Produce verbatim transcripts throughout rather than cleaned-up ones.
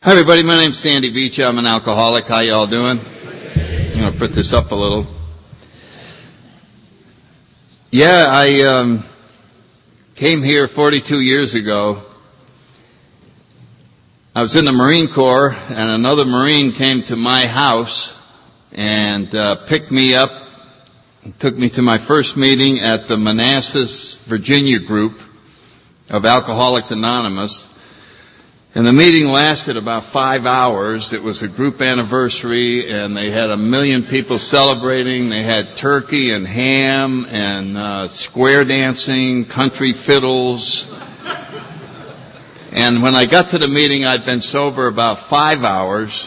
Hi everybody, my name's Sandy Beach. I'm an alcoholic. How y'all doing? I'm going to put this up a little. Yeah, I um, came here forty-two years ago. I was in the Marine Corps, and another Marine came to my house and uh, picked me up, and took me to my first meeting at the Manassas, Virginia group of Alcoholics Anonymous. And the meeting lasted about five hours. It was a group anniversary, and they had a million people celebrating. They had turkey and ham and uh, square dancing, country fiddles. And when I got to the meeting, I'd been sober about five hours.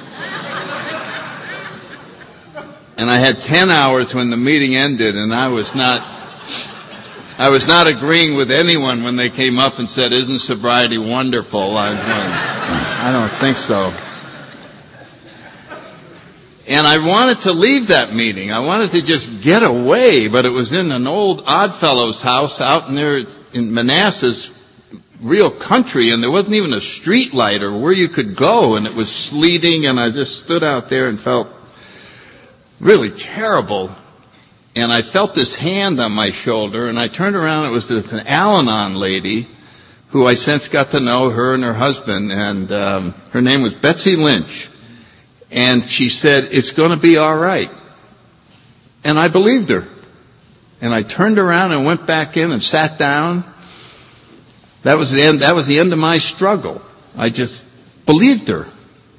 And I had ten hours when the meeting ended, and I was not... I was not agreeing with anyone when they came up and said, "Isn't sobriety wonderful?" I was going, I don't think so. And I wanted to leave that meeting. I wanted to just get away, but it was in an old Oddfellows house out near in Manassas, real country, and there wasn't even a street light or where you could go, and it was sleeting, and I just stood out there and felt really terrible. And I felt this hand on my shoulder, and I turned around. It was this an Al-Anon lady who I since got to know, her and her husband, and um, her name was Betsy Lynch. And she said, "It's going to be all right." And I believed her. And I turned around and went back in and sat down. That was the end. That was the end of my struggle. I just believed her.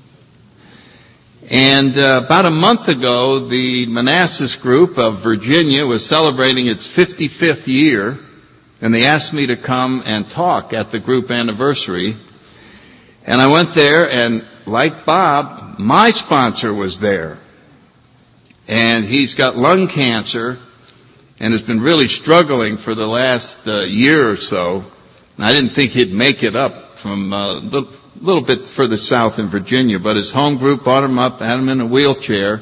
And uh, about a month ago, the Manassas group of Virginia was celebrating its fifty-fifth year, and they asked me to come and talk at the group anniversary. And I went there, and like Bob, my sponsor was there. And he's got lung cancer and has been really struggling for the last uh, year or so. And I didn't think he'd make it up from uh, the a little bit further south in Virginia, but his home group brought him up, had him in a wheelchair.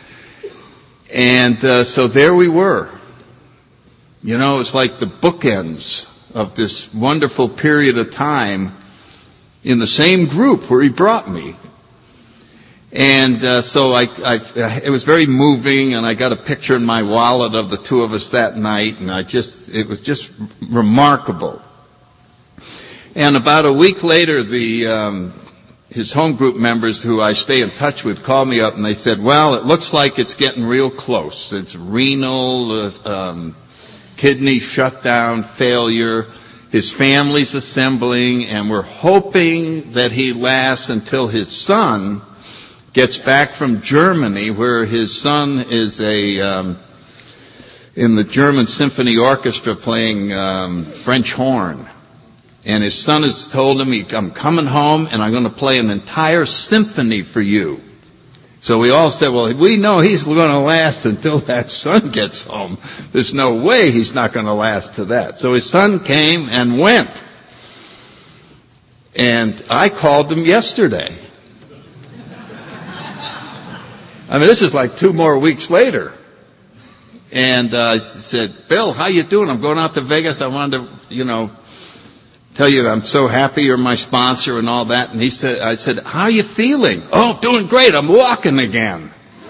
And uh, so there we were. You know, it's like the bookends of this wonderful period of time in the same group where he brought me. And uh, so I, I, it was very moving, and I got a picture in my wallet of the two of us that night, and I just, it was just remarkable. And about a week later, the um, his home group members who I stay in touch with called me up, and they said, "Well, it looks like it's getting real close. It's renal, uh, um, kidney shutdown, failure. His family's assembling, and we're hoping that he lasts until his son gets back from Germany, where his son is a um, in the German Symphony Orchestra playing um, French horn." And his son has told him, "I'm coming home and I'm going to play an entire symphony for you." So we all said, "Well, we know he's going to last until that son gets home. There's no way he's not going to last to that." So his son came and went. And I called him yesterday. I mean, this is like two more weeks later. And uh, I said, "Bill, how you doing? I'm going out to Vegas. I wanted to, you know, tell you that I'm so happy you're my sponsor and all that." And he said, I said, "How are you feeling?" "Oh, doing great. I'm walking again."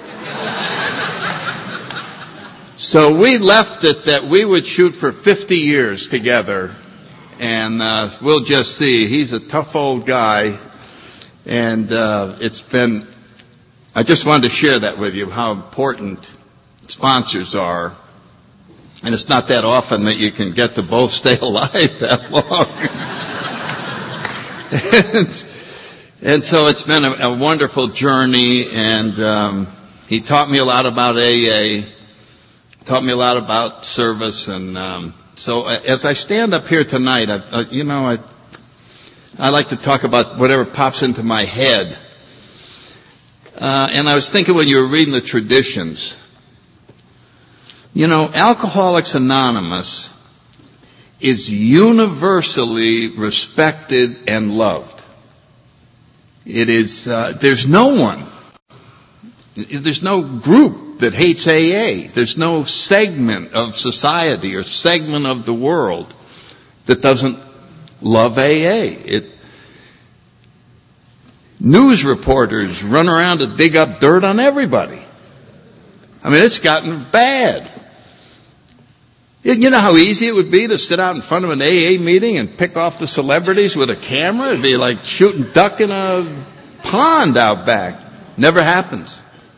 So we left it that we would shoot for fifty years together. And uh, we'll just see. He's a tough old guy. And uh, it's been, I just wanted to share that with you, how important sponsors are. And it's not that often that you can get to both stay alive that long. and, and so it's been a, a wonderful journey, and um, he taught me a lot about A A, taught me a lot about service, and um, so as I stand up here tonight, I, uh, you know, I, I like to talk about whatever pops into my head. Uh, and I was thinking when you were reading the traditions, you know, Alcoholics Anonymous is universally respected and loved. It is, uh, there's no one, there's no group that hates A A. There's no segment of society or segment of the world that doesn't love A A. It, News reporters run around to dig up dirt on everybody. I mean, it's gotten bad. You know how easy it would be to sit out in front of an A A meeting and pick off the celebrities with a camera? It'd be like shooting duck in a pond out back. Never happens.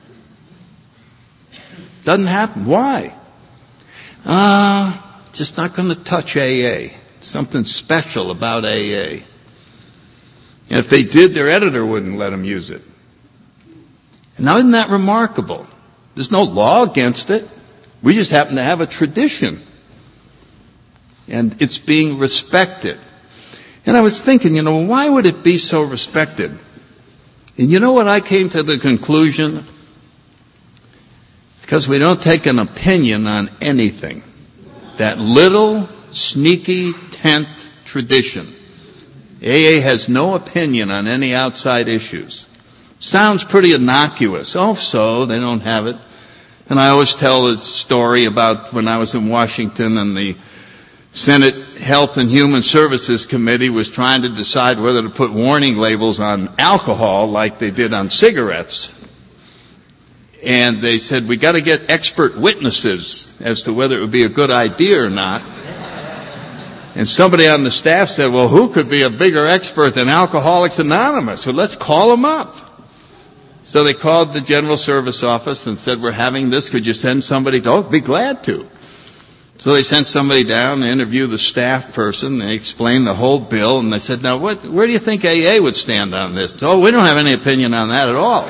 Doesn't happen. Why? Ah, uh, just not going to touch A A. Something special about A A. And if they did, their editor wouldn't let them use it. Now, isn't that remarkable? There's no law against it. We just happen to have a tradition. And it's being respected. And I was thinking, you know, why would it be so respected? And you know what I came to the conclusion? Because we don't take an opinion on anything. That little, sneaky, tenth tradition. A A has no opinion on any outside issues. Sounds pretty innocuous. Oh, so they don't have it. And I always tell a story about when I was in Washington and the Senate Health and Human Services Committee was trying to decide whether to put warning labels on alcohol like they did on cigarettes. And they said, we got to get expert witnesses as to whether it would be a good idea or not. And somebody on the staff said, well, who could be a bigger expert than Alcoholics Anonymous? So let's call them up. So they called the General Service Office and said, we're having this. Could you send somebody? Oh, be glad to. So they sent somebody down to interview the staff person. They explained the whole bill. And they said, now, what, where do you think A A would stand on this? Oh, we don't have any opinion on that at all.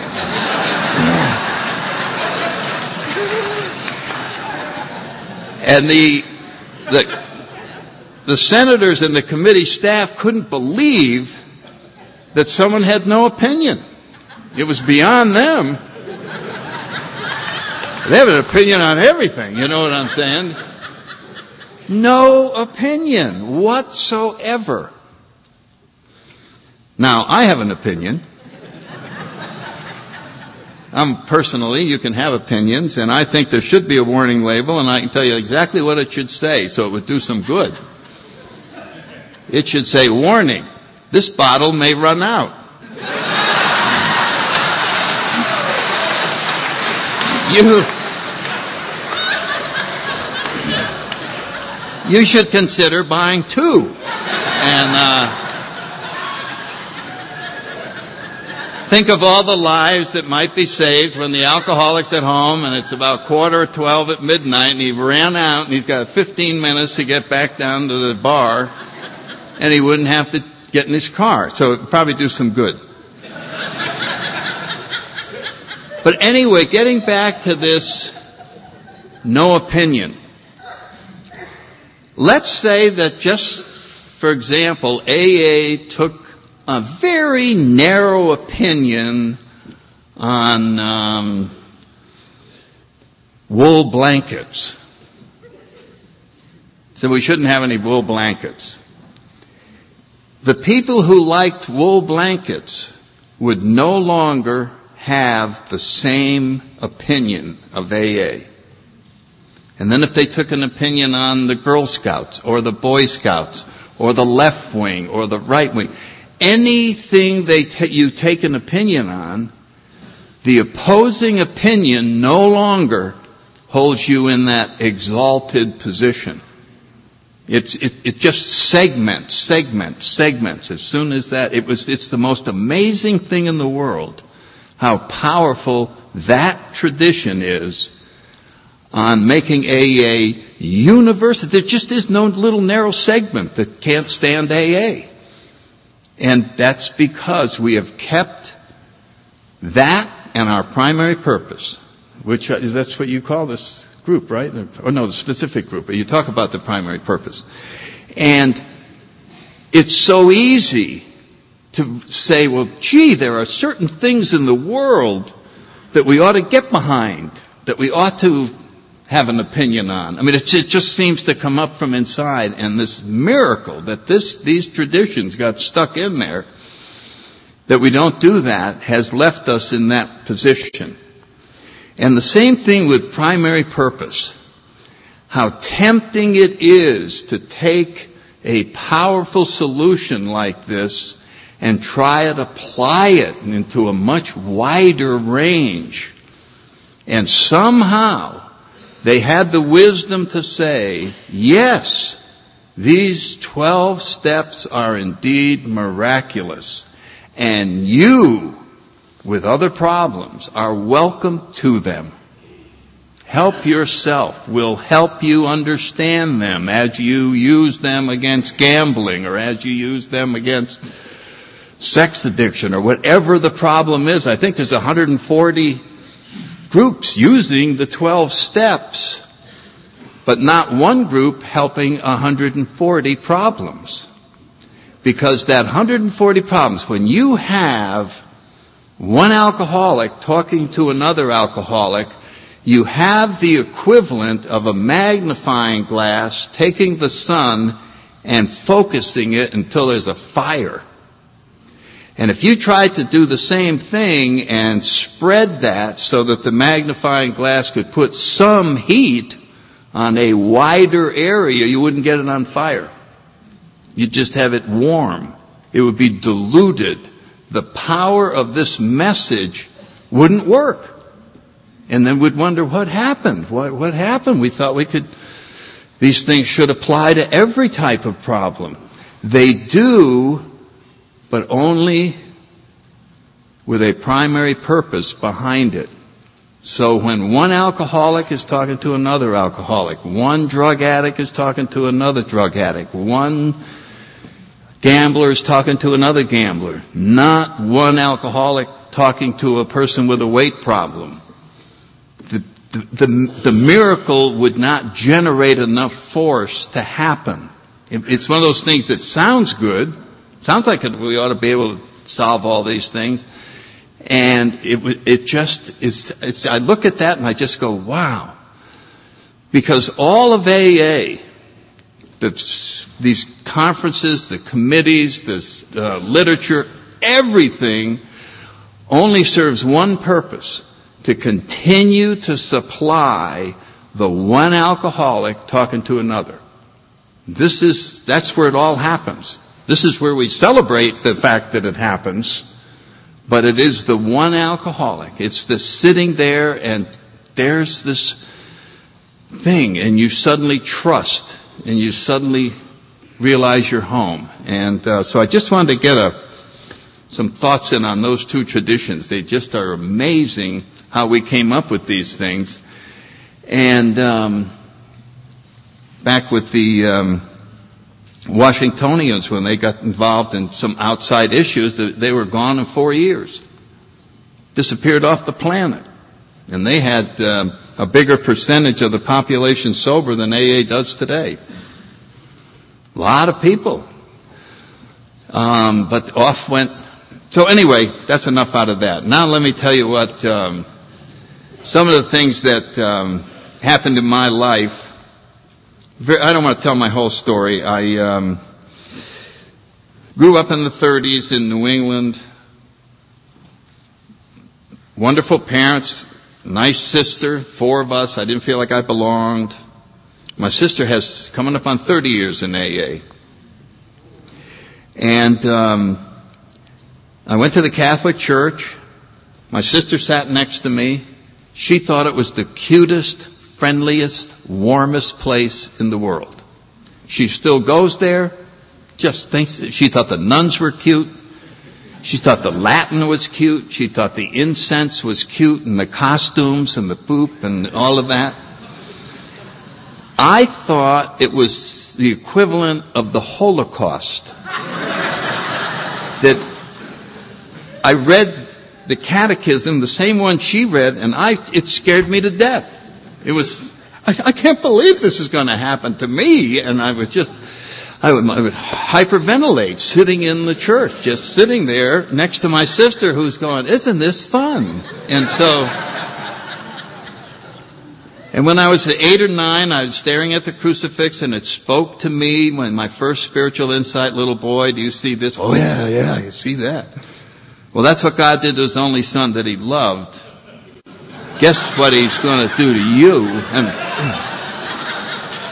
And the, the, the senators and the committee staff couldn't believe that someone had no opinion. It was beyond them. They have an opinion on everything, you know what I'm saying? No opinion whatsoever. Now, I have an opinion. I'm personally, you can have opinions, and I think there should be a warning label, and I can tell you exactly what it should say, so it would do some good. It should say, warning, this bottle may run out. You, you should consider buying two. And, uh, think of all the lives that might be saved when the alcoholic's at home and it's about quarter or twelve at midnight and he ran out and he's got fifteen minutes to get back down to the bar and he wouldn't have to get in his car. So it would probably do some good. But anyway, getting back to this no opinion. Let's say that just, for example, A A took a very narrow opinion on um, wool blankets. So we shouldn't have any wool blankets. The people who liked wool blankets would no longer have the same opinion of A A. And then if they took an opinion on the Girl Scouts or the Boy Scouts or the left wing or the right wing, anything they t- you take an opinion on, the opposing opinion no longer holds you in that exalted position. It's, it, it just segments, segments, segments. As soon as that, it was, it's the most amazing thing in the world how powerful that tradition is on making A A universal. There just is no little narrow segment that can't stand A A. And that's because we have kept that and our primary purpose, which is, that's what you call this group, right? Or no, the specific group, but you talk about the primary purpose. And it's so easy to say, well, gee, there are certain things in the world that we ought to get behind, that we ought to have an opinion on. I mean, it, it just seems to come up from inside, and this miracle that this, these traditions got stuck in there, that we don't do that, has left us in that position. And the same thing with primary purpose. How tempting it is to take a powerful solution like this and try to apply it into a much wider range. And somehow they had the wisdom to say, yes, these twelve steps are indeed miraculous. And you, with other problems, are welcome to them. Help yourself. We'll help you understand them as you use them against gambling or as you use them against sex addiction or whatever the problem is. I think there's one hundred forty groups using the twelve steps, but not one group helping one hundred forty problems. Because that one hundred forty problems, when you have one alcoholic talking to another alcoholic, you have the equivalent of a magnifying glass taking the sun and focusing it until there's a fire. And if you tried to do the same thing and spread that so that the magnifying glass could put some heat on a wider area, you wouldn't get it on fire. You'd just have it warm. It would be diluted. The power of this message wouldn't work. And then we'd wonder what happened. What, what happened? We thought we could, these things should apply to every type of problem. They do, but only with a primary purpose behind it. So when one alcoholic is talking to another alcoholic, one drug addict is talking to another drug addict, one gambler is talking to another gambler, not one alcoholic talking to a person with a weight problem, the, the, the, the miracle would not generate enough force to happen. It, it's one of those things that sounds good. Sounds like it, we ought to be able to solve all these things. And it, it just is, it's, I look at that and I just go, wow. Because all of A A, the, these conferences, the committees, this uh, literature, everything only serves one purpose: to continue to supply the one alcoholic talking to another. This is, that's where it all happens. This is where we celebrate the fact that it happens, but it is the one alcoholic. It's the sitting there and there's this thing and you suddenly trust and you suddenly realize you're home. And uh, so I just wanted to get a, some thoughts in on those two traditions. They just are amazing how we came up with these things. And um, back with the um, Washingtonians, when they got involved in some outside issues, they were gone in four years. Disappeared off the planet. And they had um, a bigger percentage of the population sober than A A does today. A lot of people. Um, but off went. So anyway, that's enough out of that. Now let me tell you what, um, some of the things that um, happened in my life. I don't want to tell my whole story. I um, grew up in the thirties in New England. Wonderful parents, nice sister, four of us. I didn't feel like I belonged. My sister has coming up on thirty years in A A. And um, I went to the Catholic Church. My sister sat next to me. She thought it was the cutest, friendliest, warmest place in the world. She still goes there, just thinks that she thought the nuns were cute. She thought the Latin was cute. She thought the incense was cute and the costumes and the poop and all of that. I thought it was the equivalent of the Holocaust. That I read the catechism, the same one she read, and I, it scared me to death. It was, I, I can't believe this is going to happen to me. And I was just, I would, I would hyperventilate sitting in the church, just sitting there next to my sister who's going, isn't this fun? And so, and when I was eight or nine, I was staring at the crucifix and it spoke to me when my first spiritual insight, little boy, do you see this? Oh yeah, yeah, I see that. Well, that's what God did to his only son that he loved. Guess what he's going to do to you? And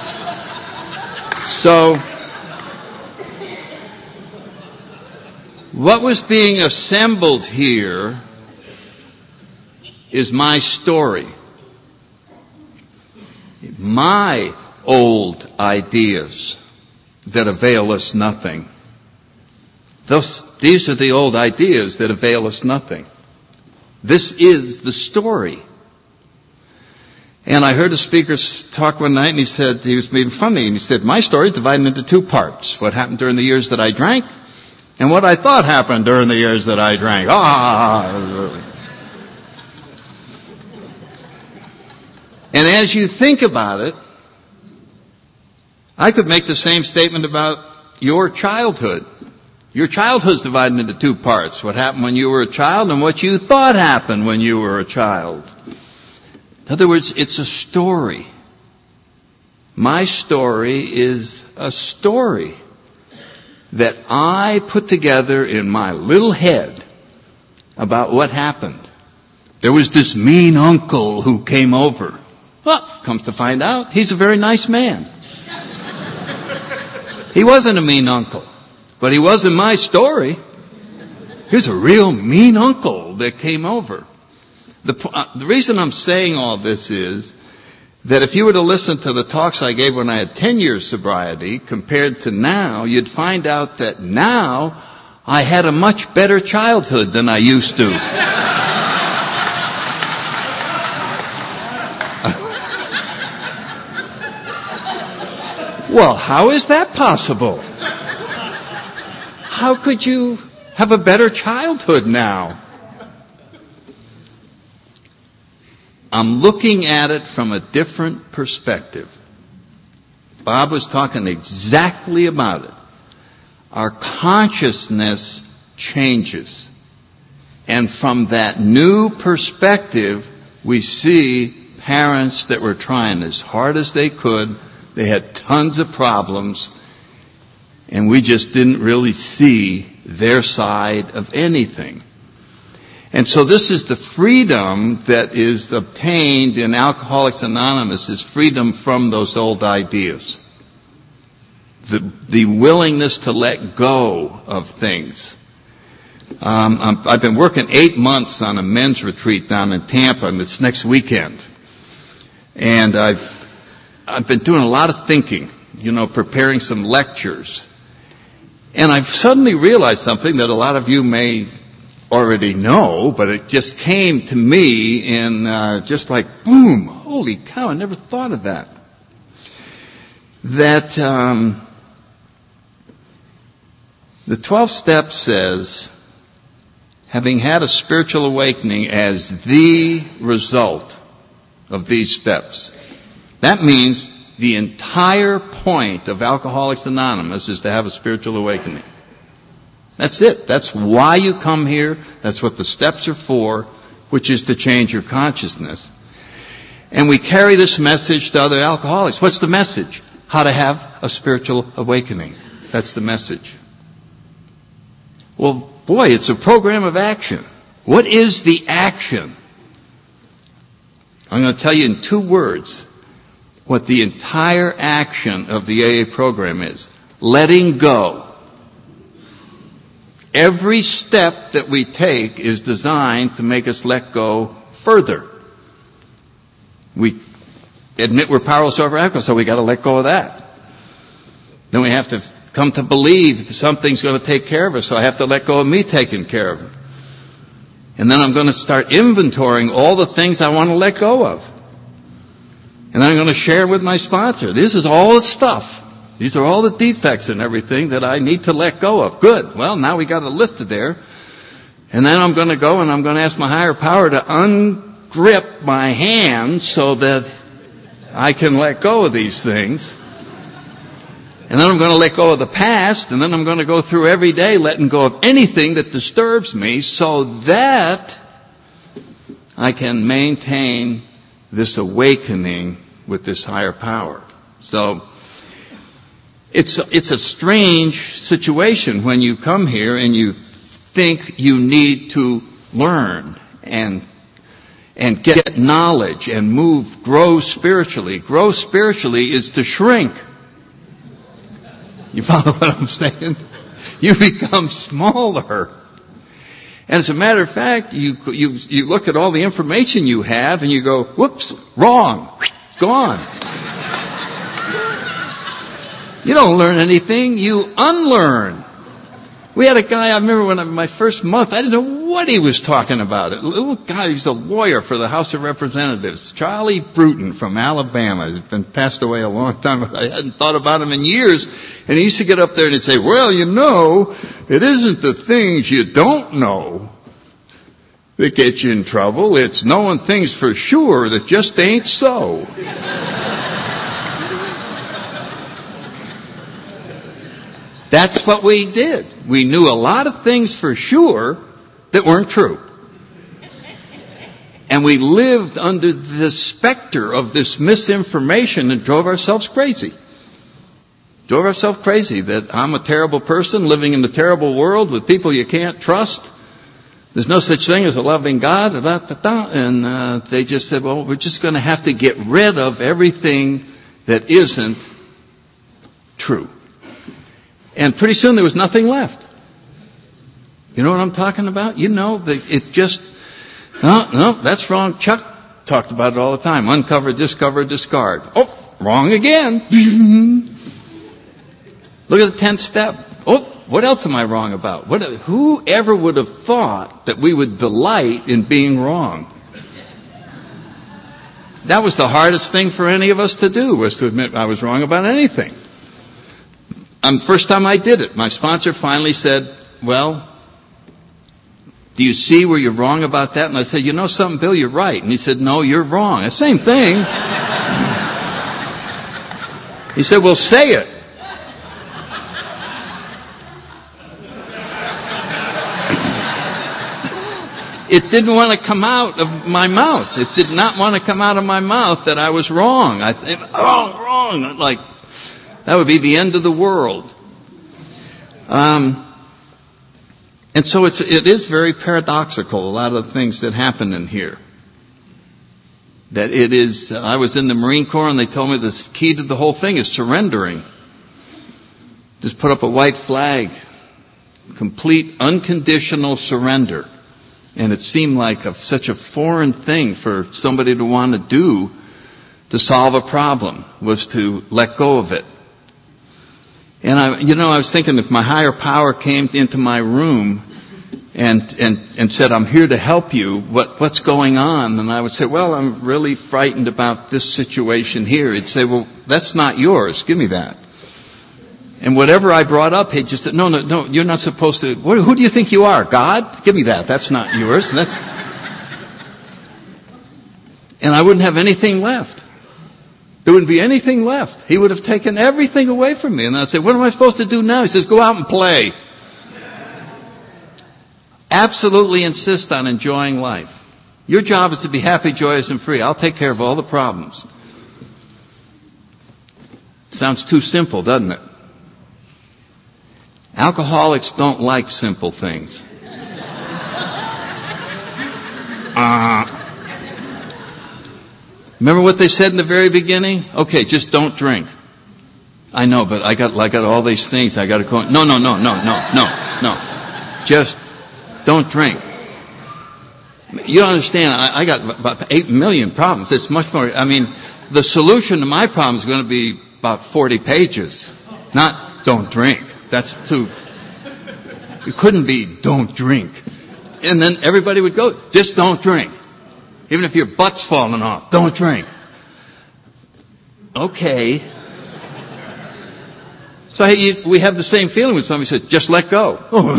so, What was being assembled here is my story. My old ideas that avail us nothing. Those, these are the old ideas that avail us nothing. This is the story. And I heard a speaker talk one night, and he said, he was making fun of me, and he said, my story is divided into two parts. What happened during the years that I drank, and what I thought happened during the years that I drank. Ah! And as you think about it, I could make the same statement about your childhood. Your childhood's divided into two parts. What happened when you were a child and what you thought happened when you were a child. In other words, it's a story. My story is a story that I put together in my little head about what happened. There was this mean uncle who came over. Well, comes to find out, he's a very nice man. He wasn't a mean uncle, but he was in my story. Here's a real mean uncle that came over. The, uh, the reason I'm saying all this is that if you were to listen to the talks I gave when I had ten years sobriety compared to now, you'd find out that now I had a much better childhood than I used to. Well, how is that possible? How could you have a better childhood now? I'm looking at it from a different perspective. Bob was talking exactly about it. Our consciousness changes. And from that new perspective, we see parents that were trying as hard as they could. They had tons of problems, and we just didn't really see their side of anything. And so this is the freedom that is obtained in Alcoholics Anonymous, is freedom from those old ideas. The, the willingness to let go of things. Um, I'm, I've been working eight months on a men's retreat down in Tampa, and it's next weekend. And I've I've been doing a lot of thinking, you know, preparing some lectures. And I've suddenly realized something that a lot of you may already know, but it just came to me in uh, just like, boom, holy cow, I never thought of that. That um, the twelfth step says, having had a spiritual awakening as the result of these steps. That means the entire point of Alcoholics Anonymous is to have a spiritual awakening. That's it. That's why you come here. That's what the steps are for, which is to change your consciousness. And we carry this message to other alcoholics. What's the message? How to have a spiritual awakening. That's the message. Well, boy, it's a program of action. What is the action? I'm going to tell you in two words what the entire action of the A A program is. Letting go. Every step that we take is designed to make us let go further. We admit we're powerless over alcohol, so we got to let go of that. Then we have to come to believe that something's going to take care of us, so I have to let go of me taking care of it. And then I'm going to start inventorying all the things I want to let go of. And then I'm going to share with my sponsor. This is all the stuff. These are all the defects and everything that I need to let go of. Good. Well, now we got it listed there. And then I'm going to go and I'm going to ask my higher power to ungrip my hand so that I can let go of these things. And then I'm going to let go of the past, and then I'm going to go through every day letting go of anything that disturbs me so that I can maintain this awakening with this higher power. So it's it's a strange situation when you come here and you think you need to learn and and get knowledge and move, grow spiritually. Grow spiritually is to shrink. You follow what I'm saying? You become smaller. And as a matter of fact, you, you, you look at all the information you have and you go, whoops, wrong. It's gone. You don't learn anything, you unlearn. We had a guy, I remember when I, my first month, I didn't know what he was talking about. A little guy, he's a lawyer for the House of Representatives, Charlie Bruton from Alabama. He's been passed away a long time, but I hadn't thought about him in years. And he used to get up there and he'd say, well, you know, it isn't the things you don't know that get you in trouble. It's knowing things for sure that just ain't so. That's what we did. We knew a lot of things for sure that weren't true. And we lived under the specter of this misinformation and drove ourselves crazy. Drove ourselves crazy that I'm a terrible person living in a terrible world with people you can't trust. There's no such thing as a loving God. Da, da, da, and uh, they just said, well, we're just going to have to get rid of everything that isn't true. And pretty soon there was nothing left. You know what I'm talking about? You know, it just, no, no, that's wrong. Chuck talked about it all the time. Uncover, discover, discard. Oh, wrong again. Look at the tenth step. Oh, what else am I wrong about? What, who ever would have thought that we would delight in being wrong? That was the hardest thing for any of us to do, was to admit I was wrong about anything. Um, first time I did it, my sponsor finally said, well, do you see where you're wrong about that? And I said, you know something, Bill, you're right. And he said, no, you're wrong. The same thing. He said, well, say it. It didn't want to come out of my mouth. It did not want to come out of my mouth that I was wrong. I think, oh, wrong. Like, that would be the end of the world. Um, and so it's, it is very paradoxical, a lot of the things that happen in here. That it is, uh, I was in the Marine Corps and they told me the key to the whole thing is surrendering. Just put up a white flag. Complete unconditional surrender. And it seemed like a, such a foreign thing for somebody to want to do to solve a problem, was to let go of it. And I, you know, I was thinking if my higher power came into my room and, and, and said, I'm here to help you, what, what's going on? And I would say, well, I'm really frightened about this situation here. He'd say, well, that's not yours. Give me that. And whatever I brought up, he'd just say, no, no, no, you're not supposed to, what, who do you think you are? God? Give me that. That's not yours. And that's, and I wouldn't have anything left. There wouldn't be anything left. He would have taken everything away from me. And I'd say, what am I supposed to do now? He says, go out and play. Absolutely insist on enjoying life. Your job is to be happy, joyous, and free. I'll take care of all the problems. Sounds too simple, doesn't it? Alcoholics don't like simple things. Uh, remember what they said in the very beginning? Okay, just don't drink. I know, but I got, I got all these things I got to go. No, no, no, no, no, no, no. Just don't drink. You don't understand. I, I got about eight million problems. It's much more. I mean, the solution to my problem is going to be about forty pages. Not don't drink. That's too. It couldn't be don't drink. And then everybody would go, just don't drink. Even if your butt's falling off, don't drink. Okay. So you, we have the same feeling when somebody says, just let go.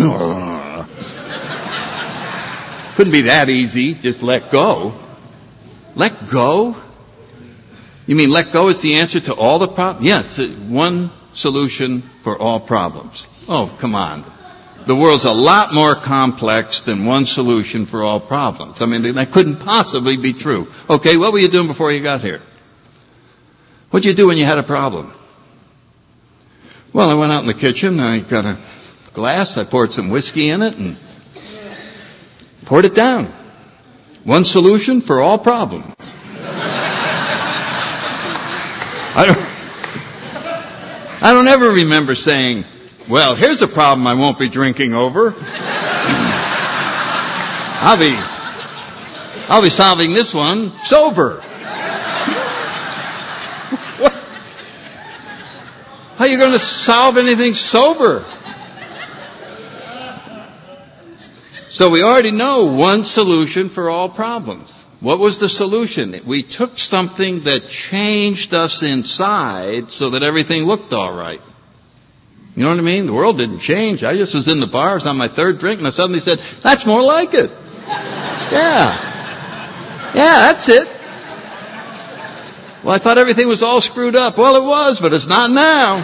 Couldn't be that easy, just let go. Let go? You mean let go is the answer to all the problems? Yeah, it's a, one solution for all problems. Oh, come on. The world's a lot more complex than one solution for all problems. I mean, that couldn't possibly be true. Okay, what were you doing before you got here? What'd you do when you had a problem? Well, I went out in the kitchen, I got a glass, I poured some whiskey in it and poured it down. One solution for all problems. I don't, I don't ever remember saying, Well, here's a problem I won't be drinking over. I'll be, I'll be solving this one sober. What? How are you going to solve anything sober? So we already know one solution for all problems. What was the solution? We took something that changed us inside so that everything looked all right. You know what I mean? The world didn't change. I just was in the bar, I was on my third drink, and I suddenly said, that's more like it. Yeah. Yeah, that's it. Well, I thought everything was all screwed up. Well, it was, but it's not now.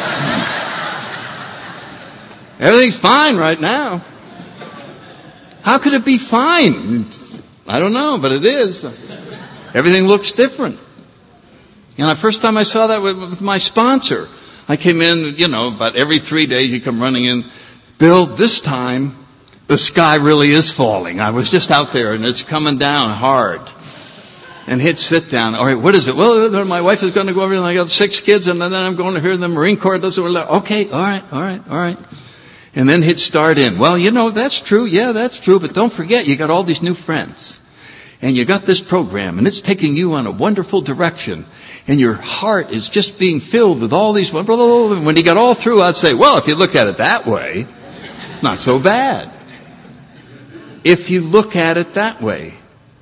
Everything's fine right now. How could it be fine? I don't know, but it is. Everything looks different. And the first time I saw that with, with my sponsor, I came in, you know, about every three days you come running in. Bill, this time the sky really is falling. I was just out there and it's coming down hard. And he'd sit down. All right, what is it? Well, my wife is going to go over and I got six kids and then I'm going to hear the Marine Corps. Does it. Okay, all right, all right, all right. And then he'd start in. Well, you know, that's true. Yeah, that's true. But don't forget, you got all these new friends. And you got this program and it's taking you on a wonderful direction. And your heart is just being filled with all these, blah, blah, blah. And when he got all through, I'd say, well, if you look at it that way, not so bad. If you look at it that way.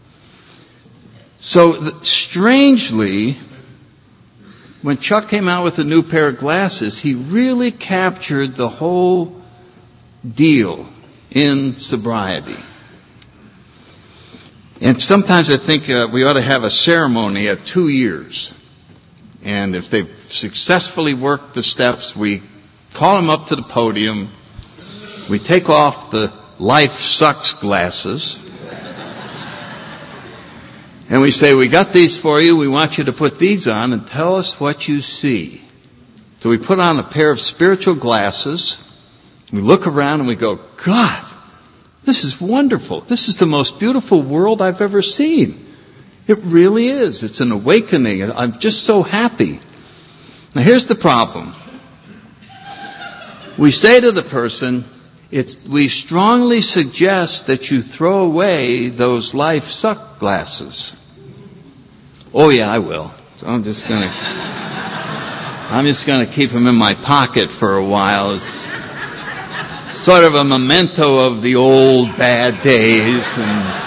So, strangely, when Chuck came out with a new pair of glasses, he really captured the whole deal in sobriety. And sometimes I think uh, we ought to have a ceremony at two years. And if they've successfully worked the steps, we call them up to the podium. We take off the life sucks glasses. And we say, we got these for you. We want you to put these on and tell us what you see. So we put on a pair of spiritual glasses. We look around and we go, God, this is wonderful. This is the most beautiful world I've ever seen. It really is. It's an awakening. I'm just so happy. Now here's the problem. We say to the person, it's, we strongly suggest that you throw away those life suck glasses. Oh yeah, I will. So I'm just gonna, I'm just gonna keep them in my pocket for a while. It's sort of a memento of the old bad days. And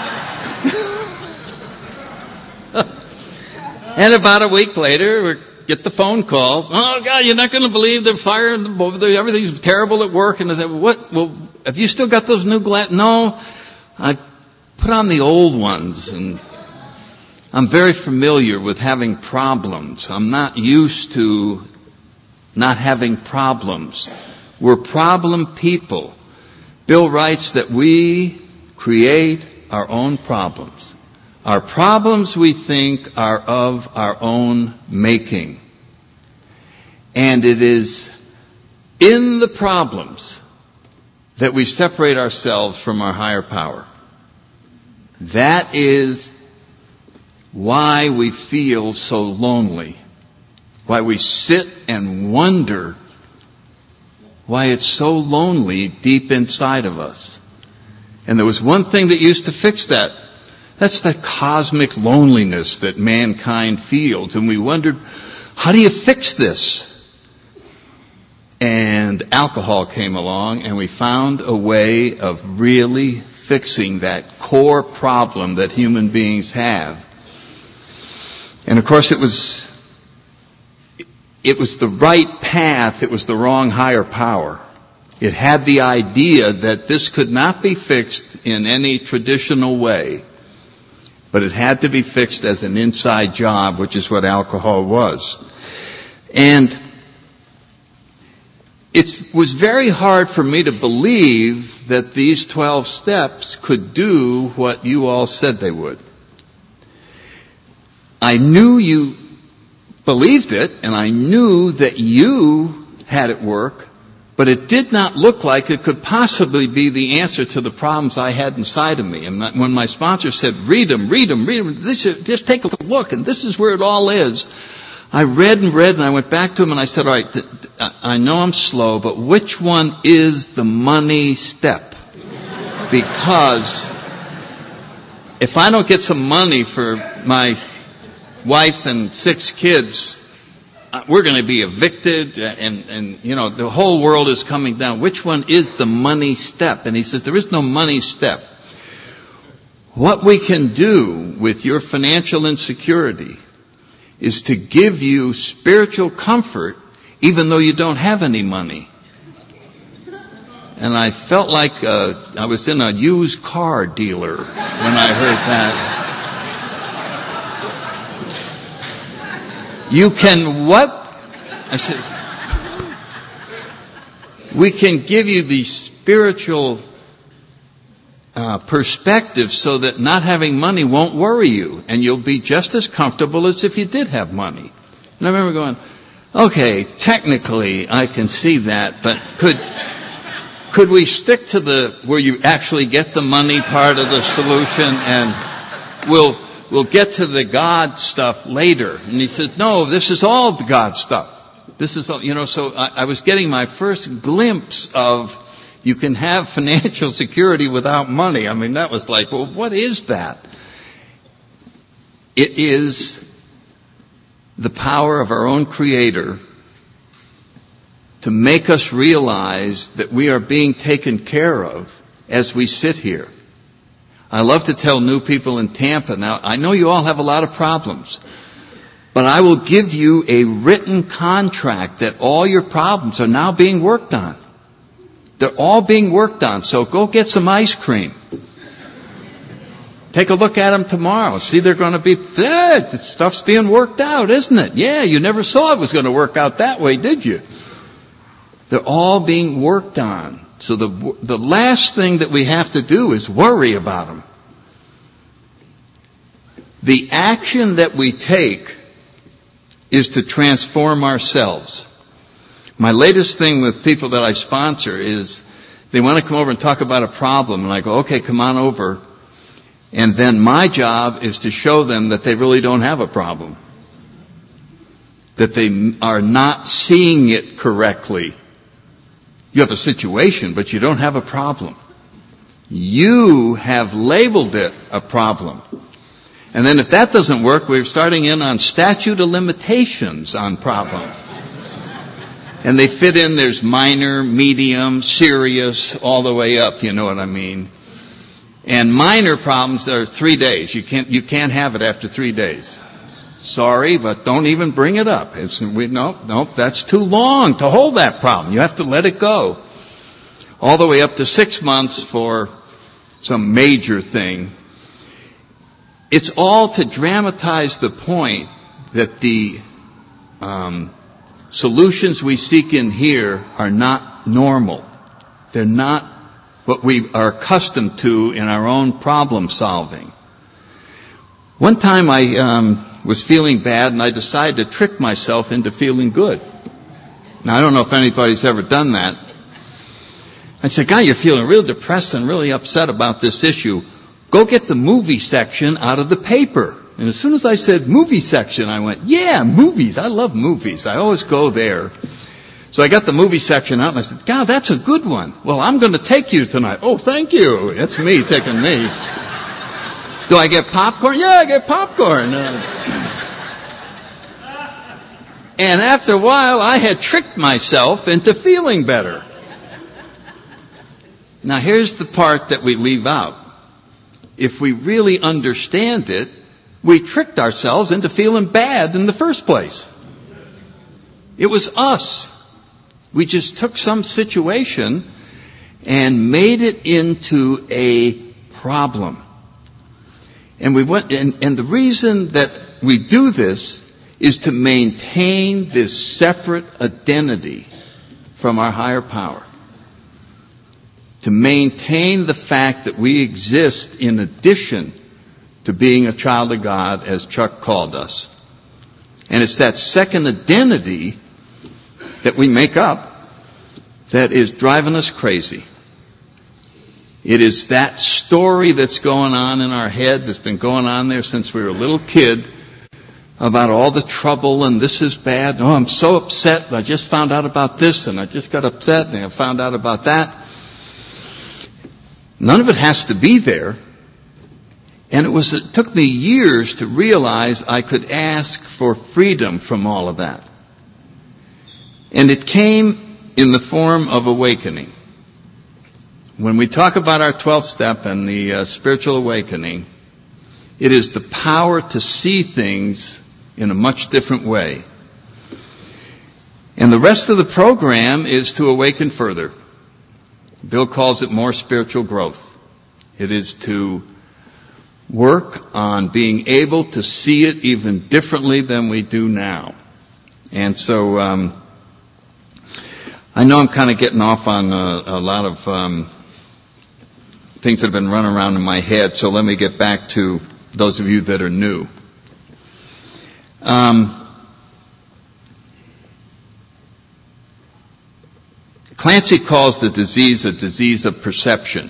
And about a week later, we get the phone call. Oh, God, you're not going to believe they're firing. Everything's terrible at work. And I said, what? Well, have you still got those new glasses? No, I put on the old ones. And I'm very familiar with having problems. I'm not used to not having problems. We're problem people. Bill writes that we create our own problems. Our problems, we think, are of our own making. And it is in the problems that we separate ourselves from our higher power. That is why we feel so lonely. Why we sit and wonder why it's so lonely deep inside of us. And there was one thing that used to fix that. That's the cosmic loneliness that mankind feels. And we wondered, how do you fix this? And alcohol came along and we found a way of really fixing that core problem that human beings have. And of course it was, it was the right path, it was the wrong higher power. It had the idea that this could not be fixed in any traditional way. But it had to be fixed as an inside job, which is what alcohol was. And it was very hard for me to believe that these twelve steps could do what you all said they would. I knew you believed it, and I knew that you had it work, but it did not look like it could possibly be the answer to the problems I had inside of me. And when my sponsor said, read them, read them, read them, this is, just take a look, and this is where it all is, I read and read and I went back to him and I said, all right, th- th- I know I'm slow, but which one is the money step? Because if I don't get some money for my wife and six kids, we're going to be evicted and, and, you know, the whole world is coming down. Which one is the money step? And he says, there is no money step. What we can do with your financial insecurity is to give you spiritual comfort even though you don't have any money. And I felt like uh, I was in a used car dealer when I heard that. You can what? I said, we can give you the spiritual uh, perspective so that not having money won't worry you, and you'll be just as comfortable as if you did have money. And I remember going, okay, technically I can see that, but could could we stick to the where you actually get the money part of the solution, and we'll we'll get to the God stuff later? And he said, no, this is all the God stuff. This is all, you know, so I, I was getting my first glimpse of you can have financial security without money. I mean, that was like, well, what is that? It is the power of our own Creator to make us realize that we are being taken care of as we sit here. I love to tell new people in Tampa, now I know you all have a lot of problems, but I will give you a written contract that all your problems are now being worked on. They're all being worked on, so go get some ice cream. Take a look at them tomorrow. See, they're going to be, eh, the stuff's being worked out, isn't it? Yeah, you never saw it was going to work out that way, did you? They're all being worked on. So the the last thing that we have to do is worry about them. The action that we take is to transform ourselves. My latest thing with people that I sponsor is they want to come over and talk about a problem, and I go, okay, come on over. And then my job is to show them that they really don't have a problem, that they are not seeing it correctly. You have a situation, but you don't have a problem. You have labeled it a problem. And then if that doesn't work, we're starting in on statute of limitations on problems. And they fit in, there's minor, medium, serious, all the way up, you know what I mean. And minor problems are three days. You can't, you can't have it after three days. Sorry, but don't even bring it up. It's, we, nope, nope, that's too long to hold that problem. You have to let it go. All the way up to six months for some major thing. It's all to dramatize the point that the um, solutions we seek in here are not normal. They're not what we are accustomed to in our own problem solving. One time I um, was feeling bad and I decided to trick myself into feeling good. Now I don't know if anybody's ever done that. I said, God, you're feeling real depressed and really upset about this issue. Go get the movie section out of the paper. And as soon as I said movie section, I went, yeah, movies. I love movies. I always go there. So I got the movie section out and I said, God, that's a good one. Well, I'm going to take you tonight. Oh, thank you. That's me taking me. Do I get popcorn? Yeah, I get popcorn. Uh, and after a while, I had tricked myself into feeling better. Now, here's the part that we leave out. If we really understand it, we tricked ourselves into feeling bad in the first place. It was us. We just took some situation and made it into a problem. And we went, and, and the reason that we do this is to maintain this separate identity from our higher power. To maintain the fact that we exist in addition to being a child of God, as Chuck called us. And it's that second identity that we make up that is driving us crazy. It is that story that's going on in our head, that's been going on there since we were a little kid, about all the trouble and this is bad. Oh, I'm so upset. I just found out about this and I just got upset and I found out about that. None of it has to be there. And it was, it took me years to realize I could ask for freedom from all of that. And it came in the form of awakening. When we talk about our twelfth step and the uh, spiritual awakening, it is the power to see things in a much different way. And the rest of the program is to awaken further. Bill calls it more spiritual growth. It is to work on being able to see it even differently than we do now. And so, um, I know I'm kind of getting off on a, a lot of um, things that have been running around in my head, so let me get back to those of you that are new. Um, Clancy calls the disease a disease of perception.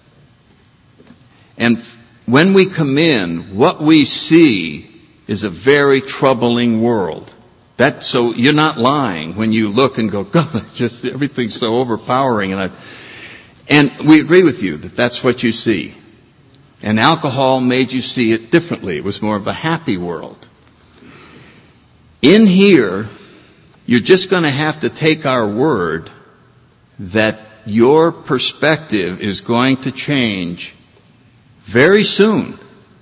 And when we come in, what we see is a very troubling world. That's so, you're not lying when you look and go, God, just everything's so overpowering. And I, and we agree with you that that's what you see. And alcohol made you see it differently. It was more of a happy world. In here, you're just going to have to take our word that your perspective is going to change very soon,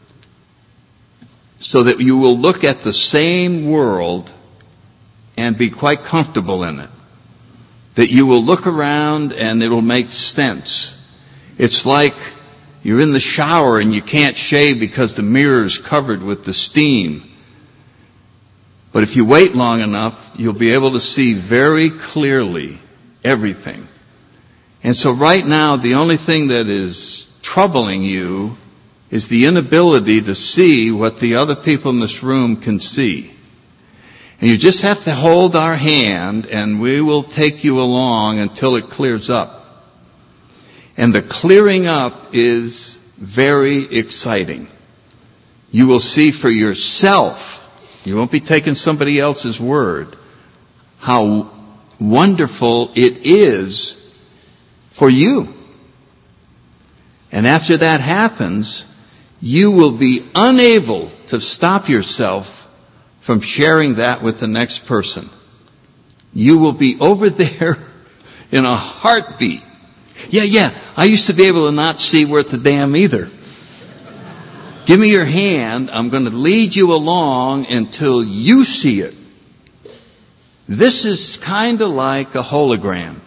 so that you will look at the same world and be quite comfortable in it. That you will look around and it'll make sense. It's like you're in the shower and you can't shave because the mirror is covered with the steam. But if you wait long enough, you'll be able to see very clearly everything. And so right now, the only thing that is troubling you is the inability to see what the other people in this room can see. And you just have to hold our hand and we will take you along until it clears up. And the clearing up is very exciting. You will see for yourself, you won't be taking somebody else's word, how wonderful it is for you. And after that happens, you will be unable to stop yourself from sharing that with the next person. You will be over there in a heartbeat. Yeah, yeah, I used to be able to not see worth a damn either. Give me your hand. I'm going to lead you along until you see it. This is kind of like a hologram.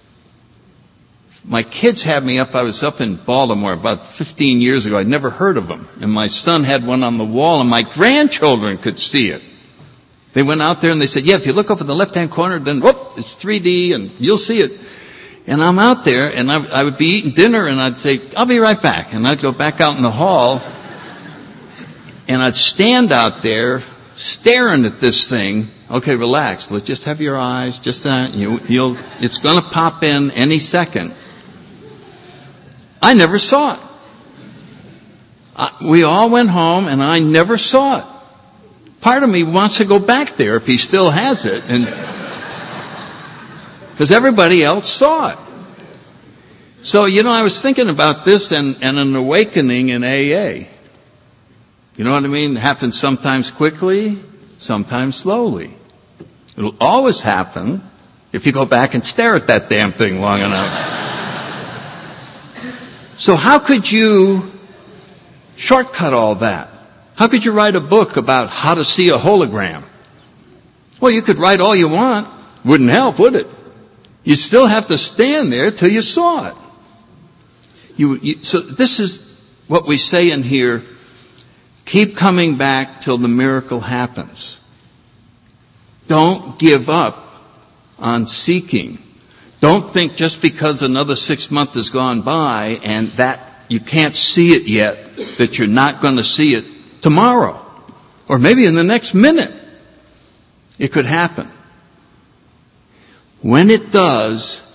My kids had me up, I was up in Baltimore about fifteen years ago. I'd never heard of them. And my son had one on the wall and my grandchildren could see it. They went out there and they said, yeah, if you look up in the left-hand corner, then whoop, it's three D and you'll see it. And I'm out there and I, I would be eating dinner and I'd say, I'll be right back. And I'd go back out in the hall and I'd stand out there staring at this thing. Okay, relax. Let's just have your eyes, just that. You, you'll, it's going to pop in any second. I never saw it. I, we all went home and I never saw it. Part of me wants to go back there if he still has it, and because everybody else saw it. So, you know, I was thinking about this and, and an awakening in A A. You know what I mean? It happens sometimes quickly, sometimes slowly. It'll always happen if you go back and stare at that damn thing long enough. So how could you shortcut all that? How could you write a book about how to see a hologram? Well, you could write all you want. Wouldn't help, would it? You still have to stand there till you saw it. You, you, so this is what we say in here. Keep coming back till the miracle happens. Don't give up on seeking. Don't think just because another six months has gone by and that you can't see it yet, that you're not going to see it tomorrow. Or maybe in the next minute. It could happen. When it does,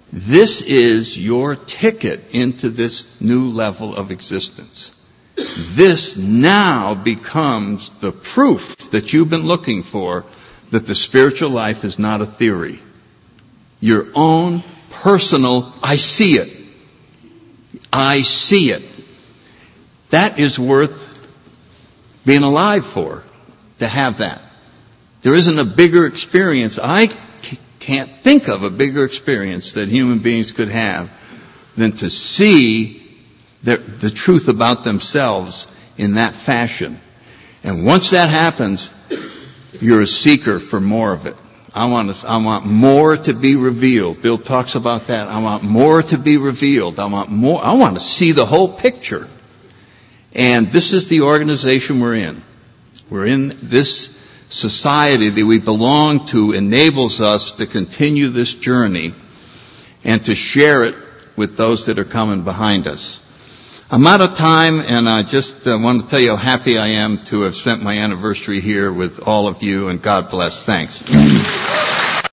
this is your ticket into this new level of existence. this now becomes the proof that you've been looking for that the spiritual life is not a theory. Your own personal, I see it. I see it. That is worth being alive for, to have that. There isn't a bigger experience. I c- can't think of a bigger experience that human beings could have than to see the, the truth about themselves in that fashion. And once that happens, you're a seeker for more of it. I want to, I want more to be revealed. Bill talks about that. I want more to be revealed. I want more. I want to see the whole picture. And this is the organization we're in. We're in this society that we belong to enables us to continue this journey and to share it with those that are coming behind us. I'm out of time, and I just uh, want to tell you how happy I am to have spent my anniversary here with all of you, and God bless. Thanks.